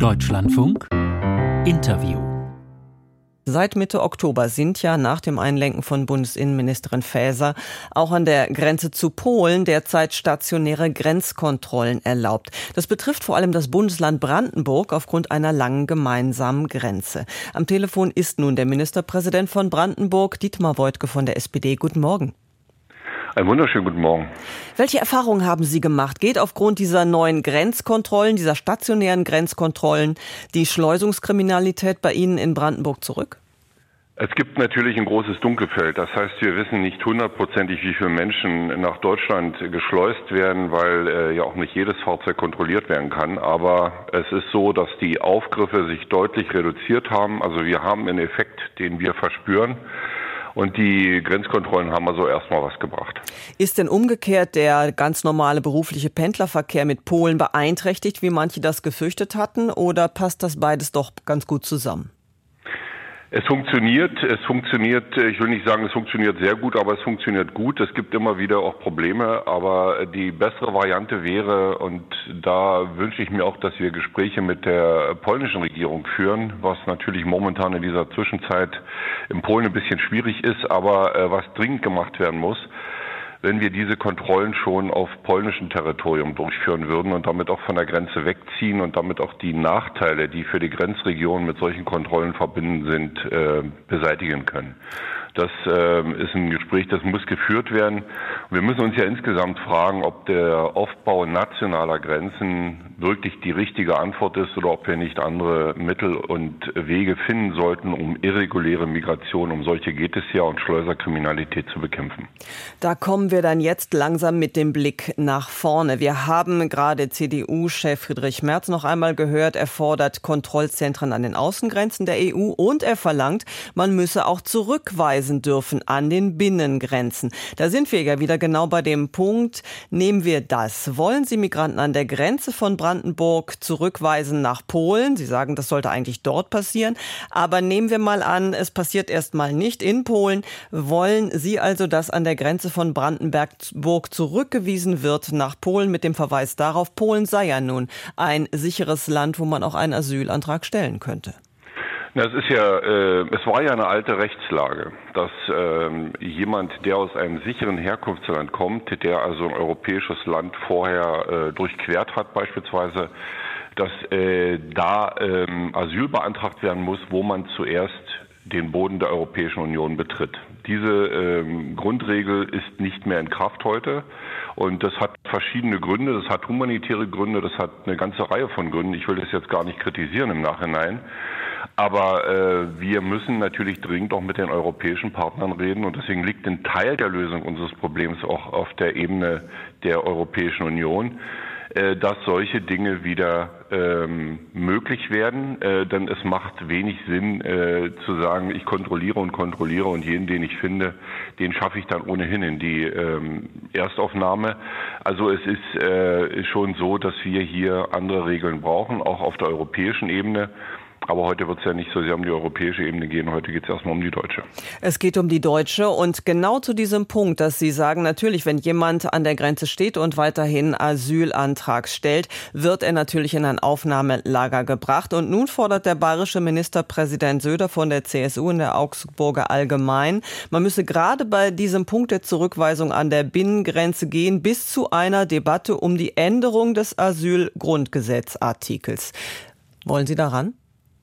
Deutschlandfunk Interview. Seit Mitte Oktober sind ja nach dem Einlenken von Bundesinnenministerin Faeser auch an der Grenze zu Polen derzeit stationäre Grenzkontrollen erlaubt. Das betrifft vor allem das Bundesland Brandenburg aufgrund einer langen gemeinsamen Grenze. Am Telefon ist nun der Ministerpräsident von Brandenburg, Dietmar Woidke von der SPD. Guten Morgen. Einen wunderschönen guten Morgen. Welche Erfahrungen haben Sie gemacht? Geht aufgrund dieser neuen Grenzkontrollen, dieser stationären Grenzkontrollen, die Schleusungskriminalität bei Ihnen in Brandenburg zurück? Es gibt natürlich ein großes Dunkelfeld. Das heißt, wir wissen nicht hundertprozentig, wie viele Menschen nach Deutschland geschleust werden, weil ja auch nicht jedes Fahrzeug kontrolliert werden kann. Aber es ist so, dass die Aufgriffe sich deutlich reduziert haben. Also wir haben einen Effekt, den wir verspüren. Und die Grenzkontrollen haben also erstmal was gebracht. Ist denn umgekehrt der ganz normale berufliche Pendlerverkehr mit Polen beeinträchtigt, wie manche das gefürchtet hatten, oder passt das beides doch ganz gut zusammen? Es funktioniert, ich will nicht sagen, es funktioniert sehr gut, aber es funktioniert gut. Es gibt immer wieder auch Probleme, aber die bessere Variante wäre, und da wünsche ich mir auch, dass wir Gespräche mit der polnischen Regierung führen, was natürlich momentan in dieser Zwischenzeit in Polen ein bisschen schwierig ist, aber was dringend gemacht werden muss, wenn wir diese Kontrollen schon auf polnischem Territorium durchführen würden und damit auch von der Grenze wegziehen und damit auch die Nachteile, die für die Grenzregionen mit solchen Kontrollen verbunden sind, beseitigen können. Das ist ein Gespräch, das muss geführt werden. Wir müssen uns ja insgesamt fragen, ob der Aufbau nationaler Grenzen wirklich die richtige Antwort ist oder ob wir nicht andere Mittel und Wege finden sollten, um irreguläre Migration, um solche geht es ja, und Schleuserkriminalität zu bekämpfen. Da kommen wir dann jetzt langsam mit dem Blick nach vorne. Wir haben gerade CDU-Chef Friedrich Merz noch einmal gehört, er fordert Kontrollzentren an den Außengrenzen der EU und er verlangt, man müsse auch zurückweisen dürfen an den Binnengrenzen. Da sind wir ja wieder genau bei dem Punkt, nehmen wir das. Wollen Sie Migranten an der Grenze von Brandenburg zurückweisen nach Polen? Sie sagen, das sollte eigentlich dort passieren. Aber nehmen wir mal an, es passiert erstmal nicht in Polen. Wollen Sie also, dass an der Grenze von Brandenburg zurückgewiesen wird nach Polen mit dem Verweis darauf, Polen sei ja nun ein sicheres Land, wo man auch einen Asylantrag stellen könnte? Es war ja eine alte Rechtslage, dass jemand, der aus einem sicheren Herkunftsland kommt, der also ein europäisches Land vorher durchquert hat beispielsweise, dass da Asyl beantragt werden muss, wo man zuerst den Boden der Europäischen Union betritt. Diese Grundregel ist nicht mehr in Kraft heute und das hat verschiedene Gründe. Das hat humanitäre Gründe, das hat eine ganze Reihe von Gründen. Ich will das jetzt gar nicht kritisieren im Nachhinein. Aber wir müssen natürlich dringend auch mit den europäischen Partnern reden und deswegen liegt ein Teil der Lösung unseres Problems auch auf der Ebene der Europäischen Union, dass solche Dinge wieder möglich werden, denn es macht wenig Sinn zu sagen, ich kontrolliere und jeden, den ich finde, den schaffe ich dann ohnehin in die Erstaufnahme. Also es ist schon so, dass wir hier andere Regeln brauchen, auch auf der europäischen Ebene. Aber heute wird es ja nicht so sehr um die europäische Ebene gehen, heute geht es erstmal um die deutsche. Es geht um die deutsche und genau zu diesem Punkt, dass Sie sagen, natürlich, wenn jemand an der Grenze steht und weiterhin Asylantrag stellt, wird er natürlich in ein Aufnahmelager gebracht. Und nun fordert der bayerische Ministerpräsident Söder von der CSU in der Augsburger Allgemein, man müsse gerade bei diesem Punkt der Zurückweisung an der Binnengrenze gehen, bis zu einer Debatte um die Änderung des Asylgrundgesetzartikels. Wollen Sie daran?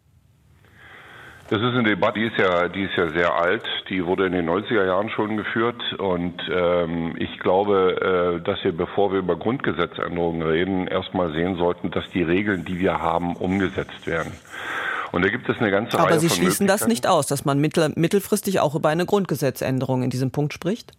Das ist eine Debatte, die ist ja sehr alt. Die wurde in den 90er Jahren schon geführt. Und ich glaube, dass wir, bevor wir über Grundgesetzänderungen reden, erstmal sehen sollten, dass die Regeln, die wir haben, umgesetzt werden. Und da gibt es eine ganze Reihe von Möglichkeiten. Aber Sie schließen das nicht aus, dass man mittelfristig auch über eine Grundgesetzänderung in diesem Punkt spricht?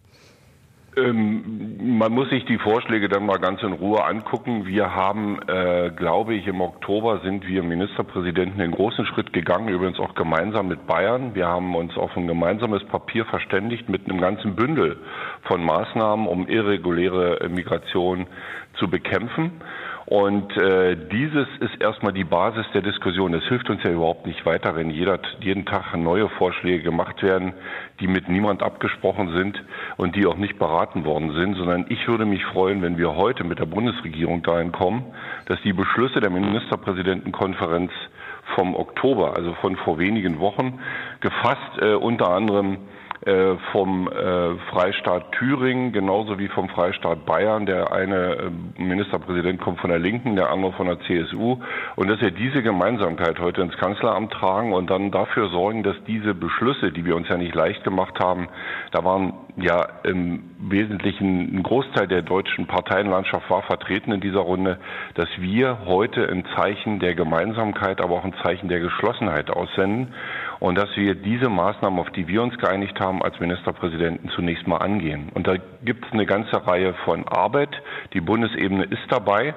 Man muss sich die Vorschläge dann mal ganz in Ruhe angucken. Wir haben, glaube ich, im Oktober sind wir Ministerpräsidenten den großen Schritt gegangen, übrigens auch gemeinsam mit Bayern. Wir haben uns auf ein gemeinsames Papier verständigt mit einem ganzen Bündel von Maßnahmen, um irreguläre Migration zu bekämpfen. Und dieses ist erstmal die Basis der Diskussion. Es hilft uns ja überhaupt nicht weiter, wenn jeden Tag neue Vorschläge gemacht werden, die mit niemand abgesprochen sind und die auch nicht beraten worden sind, sondern ich würde mich freuen, wenn wir heute mit der Bundesregierung dahin kommen, dass die Beschlüsse der Ministerpräsidentenkonferenz vom Oktober, also von vor wenigen Wochen, gefasst unter anderem vom Freistaat Thüringen, genauso wie vom Freistaat Bayern. Der eine Ministerpräsident kommt von der Linken, der andere von der CSU. Und dass wir diese Gemeinsamkeit heute ins Kanzleramt tragen und dann dafür sorgen, dass diese Beschlüsse, die wir uns ja nicht leicht gemacht haben, da waren ja im Wesentlichen ein Großteil der deutschen Parteienlandschaft war vertreten in dieser Runde, dass wir heute ein Zeichen der Gemeinsamkeit, aber auch ein Zeichen der Geschlossenheit aussenden und dass wir diese Maßnahmen, auf die wir uns geeinigt haben, als Ministerpräsidenten zunächst mal angehen. Und da gibt es eine ganze Reihe von Arbeit. Die Bundesebene ist dabei.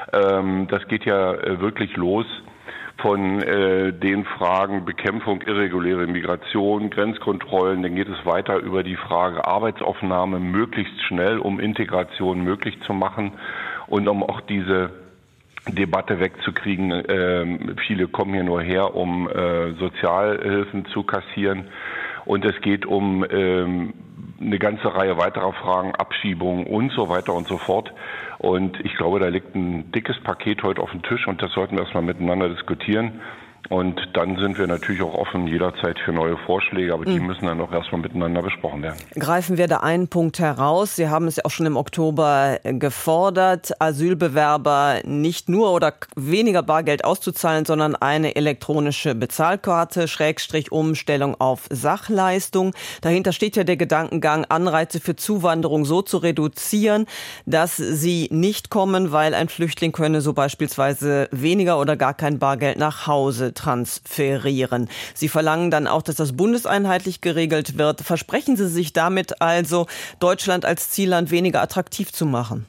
Das geht ja wirklich los von den Fragen Bekämpfung irreguläre Migration, Grenzkontrollen. Dann geht es weiter über die Frage Arbeitsaufnahme möglichst schnell, um Integration möglich zu machen und um auch diese Debatte wegzukriegen. Viele kommen hier nur her, um Sozialhilfen zu kassieren. Und es geht um eine ganze Reihe weiterer Fragen, Abschiebungen und so weiter und so fort. Und ich glaube, da liegt ein dickes Paket heute auf dem Tisch und das sollten wir erstmal miteinander diskutieren. Und dann sind wir natürlich auch offen jederzeit für neue Vorschläge, aber die müssen dann auch erstmal miteinander besprochen werden. Greifen wir da einen Punkt heraus. Sie haben es ja auch schon im Oktober gefordert, Asylbewerber nicht nur oder weniger Bargeld auszuzahlen, sondern eine elektronische Bezahlkarte, / Umstellung auf Sachleistung. Dahinter steht ja der Gedankengang, Anreize für Zuwanderung so zu reduzieren, dass sie nicht kommen, weil ein Flüchtling könne so beispielsweise weniger oder gar kein Bargeld nach Hause transferieren. Sie verlangen dann auch, dass das bundeseinheitlich geregelt wird. Versprechen Sie sich damit also, Deutschland als Zielland weniger attraktiv zu machen?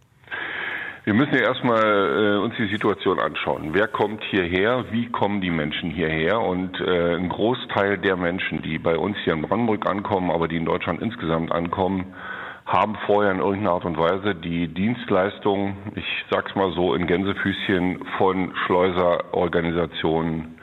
Wir müssen ja erstmal uns die Situation anschauen. Wer kommt hierher? Wie kommen die Menschen hierher? Und ein Großteil der Menschen, die bei uns hier in Brandenburg ankommen, aber die in Deutschland insgesamt ankommen, haben vorher in irgendeiner Art und Weise die Dienstleistung, ich sag's mal so in Gänsefüßchen, von Schleuserorganisationen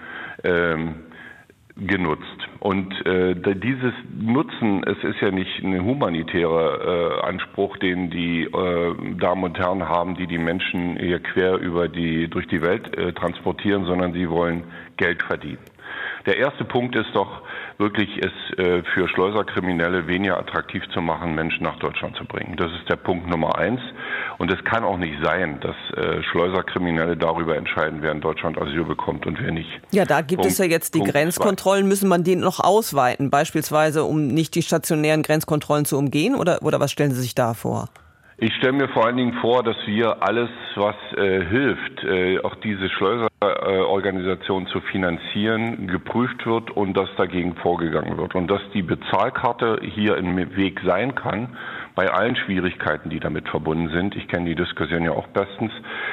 genutzt. Und dieses Nutzen, es ist ja nicht ein humanitärer Anspruch, den die Damen und Herren haben, die die Menschen hier quer durch die Welt transportieren, sondern sie wollen Geld verdienen. Der erste Punkt ist doch wirklich, es für Schleuserkriminelle weniger attraktiv zu machen, Menschen nach Deutschland zu bringen. Das ist der Punkt Nummer 1. Und es kann auch nicht sein, dass Schleuserkriminelle darüber entscheiden, wer in Deutschland Asyl bekommt und wer nicht. Ja, da gibt es ja jetzt die Grenzkontrollen. Müssen man die noch ausweiten, beispielsweise um nicht die stationären Grenzkontrollen zu umgehen? Oder was stellen Sie sich da vor? Ich stelle mir vor allen Dingen vor, dass wir alles, was hilft, auch diese Schleuserorganisation zu finanzieren, geprüft wird und dass dagegen vorgegangen wird. Und dass die Bezahlkarte hier im Weg sein kann, bei allen Schwierigkeiten, die damit verbunden sind. Ich kenne die Diskussion ja auch bestens.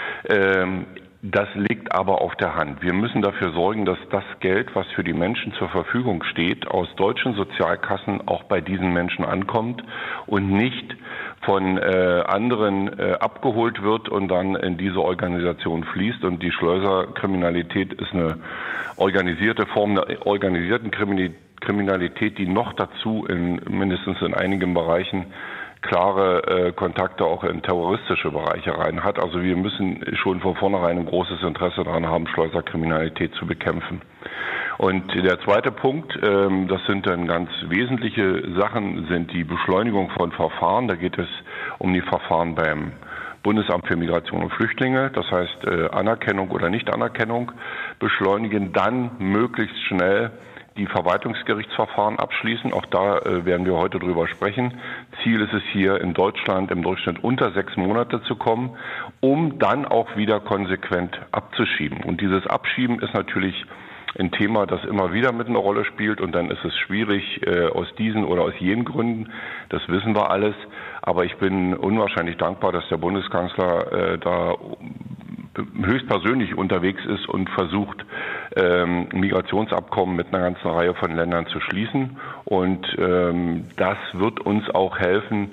Das liegt aber auf der Hand. Wir müssen dafür sorgen, dass das Geld, was für die Menschen zur Verfügung steht, aus deutschen Sozialkassen auch bei diesen Menschen ankommt und nicht von anderen abgeholt wird und dann in diese Organisation fließt. Und die Schleuserkriminalität ist eine organisierte Form der organisierten Kriminalität, die noch dazu mindestens in einigen Bereichen klare Kontakte auch in terroristische Bereiche rein hat. Also wir müssen schon von vornherein ein großes Interesse daran haben, Schleuserkriminalität zu bekämpfen. Und der zweite Punkt, das sind dann ganz wesentliche Sachen, sind die Beschleunigung von Verfahren. Da geht es um die Verfahren beim Bundesamt für Migration und Flüchtlinge, das heißt Anerkennung oder Nichtanerkennung beschleunigen, dann möglichst schnell die Verwaltungsgerichtsverfahren abschließen. Auch da werden wir heute drüber sprechen. Ziel ist es hier in Deutschland im Durchschnitt unter 6 Monate zu kommen, um dann auch wieder konsequent abzuschieben. Und dieses Abschieben ist natürlich ein Thema, das immer wieder mit einer Rolle spielt und dann ist es schwierig aus diesen oder aus jenen Gründen, das wissen wir alles, aber ich bin unwahrscheinlich dankbar, dass der Bundeskanzler da höchstpersönlich unterwegs ist und versucht, Migrationsabkommen mit einer ganzen Reihe von Ländern zu schließen und das wird uns auch helfen,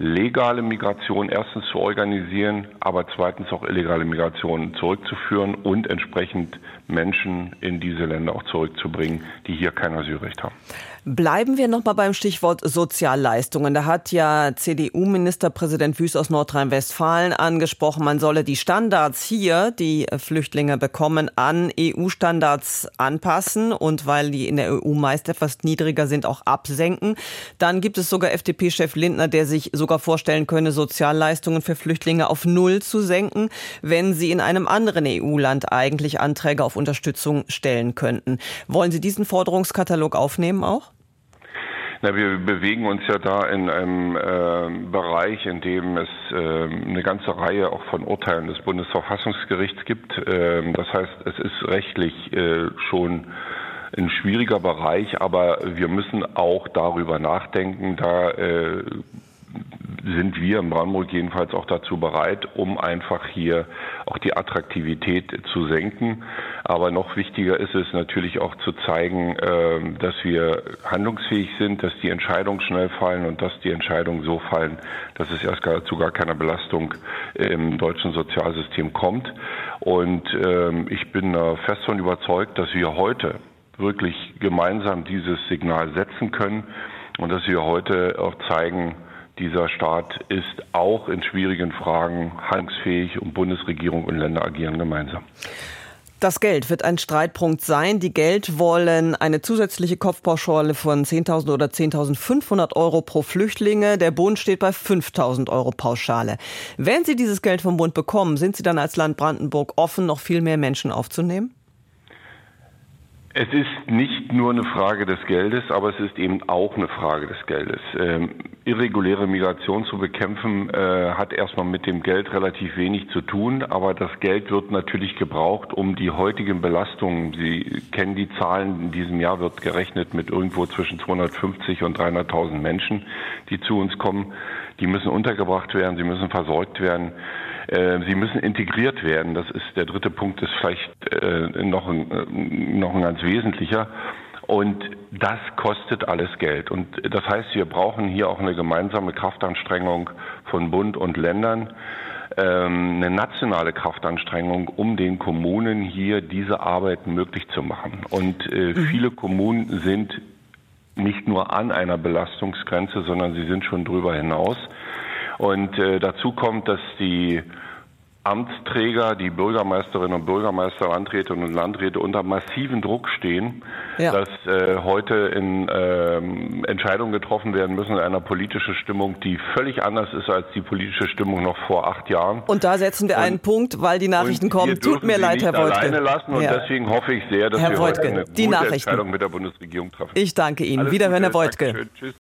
legale Migration erstens zu organisieren, aber zweitens auch illegale Migration zurückzuführen und entsprechend Menschen in diese Länder auch zurückzubringen, die hier kein Asylrecht haben. Bleiben wir noch mal beim Stichwort Sozialleistungen. Da hat ja CDU-Ministerpräsident Wüst aus Nordrhein-Westfalen angesprochen, man solle die Standards hier, die Flüchtlinge bekommen, an EU-Standards anpassen und weil die in der EU meist etwas niedriger sind, auch absenken. Dann gibt es sogar FDP-Chef Lindner, der sich sogar vorstellen könne, Sozialleistungen für Flüchtlinge auf 0 zu senken, wenn sie in einem anderen EU-Land eigentlich Anträge auf Unterstützung stellen könnten. Wollen Sie diesen Forderungskatalog aufnehmen auch? Na, wir bewegen uns ja da in einem Bereich, in dem es eine ganze Reihe auch von Urteilen des Bundesverfassungsgerichts gibt. Das heißt, es ist rechtlich schon ein schwieriger Bereich, aber wir müssen auch darüber nachdenken. Da sind wir in Brandenburg jedenfalls auch dazu bereit, um einfach hier auch die Attraktivität zu senken. Aber noch wichtiger ist es natürlich auch zu zeigen, dass wir handlungsfähig sind, dass die Entscheidungen schnell fallen und dass die Entscheidungen so fallen, dass es erst zu gar keiner Belastung im deutschen Sozialsystem kommt. Und ich bin fest davon überzeugt, dass wir heute wirklich gemeinsam dieses Signal setzen können und dass wir heute auch zeigen, dieser Staat ist auch in schwierigen Fragen handlungsfähig und Bundesregierung und Länder agieren gemeinsam. Das Geld wird ein Streitpunkt sein. Die Geld wollen eine zusätzliche Kopfpauschale von 10.000 oder 10.500 Euro pro Flüchtlinge. Der Bund steht bei 5.000 Euro Pauschale. Wenn Sie dieses Geld vom Bund bekommen, sind Sie dann als Land Brandenburg offen, noch viel mehr Menschen aufzunehmen? Es ist nicht nur eine Frage des Geldes, aber es ist eben auch eine Frage des Geldes. Irreguläre Migration zu bekämpfen, hat erstmal mit dem Geld relativ wenig zu tun, aber das Geld wird natürlich gebraucht, um die heutigen Belastungen, Sie kennen die Zahlen, in diesem Jahr wird gerechnet mit irgendwo zwischen 250 und 300.000 Menschen, die zu uns kommen. Die müssen untergebracht werden, sie müssen versorgt werden. Sie müssen integriert werden. Das ist der dritte Punkt, ist vielleicht noch ein ganz wesentlicher. Und das kostet alles Geld. Und das heißt, wir brauchen hier auch eine gemeinsame Kraftanstrengung von Bund und Ländern, eine nationale Kraftanstrengung, um den Kommunen hier diese Arbeit möglich zu machen. Und viele Kommunen sind nicht nur an einer Belastungsgrenze, sondern sie sind schon drüber hinaus. Und dazu kommt, dass die Amtsträger, die Bürgermeisterinnen und Bürgermeister, Landrätinnen und Landräte unter massiven Druck stehen, dass heute Entscheidungen getroffen werden müssen in einer politischen Stimmung, die völlig anders ist als die politische Stimmung noch vor 8 Jahren. Und da setzen wir einen Punkt, weil die Nachrichten kommen. Tut mir leid, Herr Woidke. Alleine lassen und deswegen hoffe ich sehr, dass wir heute eine gute Entscheidung mit der Bundesregierung treffen. Ich danke Ihnen. Wiederhören, Herr Woidke. Tschüss.